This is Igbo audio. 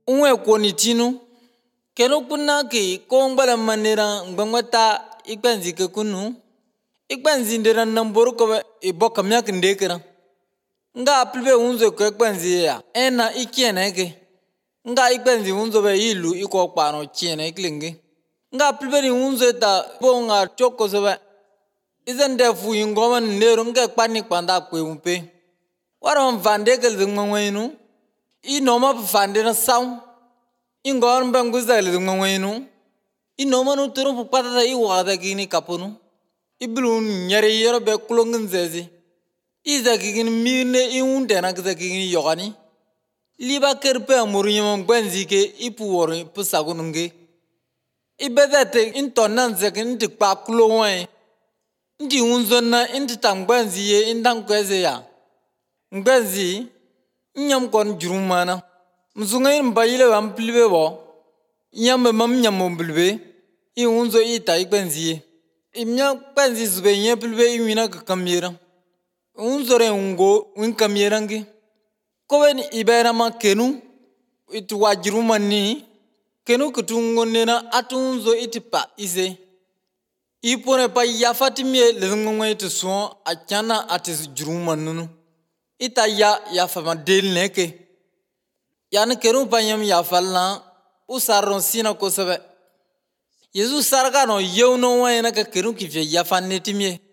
unwe kwoni tinu kenu kuna ki kongbala manera ngbangwata ikbenzi ke kunu ikbenzi ndera namboru ko iboka myak ndekera nga aplibe unzo ko ikbenzi ya ena ikiene ke nga ikbenzi unzo be ilu iko kpano kiene iklinge nga aplibe ni unzo ta bonga choko sobe izende fu ingoma nero nga kpani kpanda kwempe waron vandeke zingwenu inoma vande na saw ingor mbanguza lingwenu inoma no turu pupata iwada gini kapunu iblun nyare yero be kulongin zezi iza gini mine iunde na gini yogani liba kerpe amuru yom gbanzike ipuwori pusagununge ibedete intonan zekin tikpa kulowai ndi unzona inti tambwanziye indang kweze ya ngbazi nyam kon jurumana mzungay mbayile wam plibe bo nyam mam nyam mblbe I unzo ita ikbenziye imnya kbenzi zube nye plibe iwina kamera unzo re ungo win kamera ngi kowen ibera ma kenu itu wajurumani kenu kutungo nena atunzo itipa ize ipone pa yafatimie lengongwe itu so achana atis jurumanu ita ya fama del neke yan kenu panyam ya falna usaron sina ko sabe yesu sarga no yewno wayna ka kenu ki ya fannetimie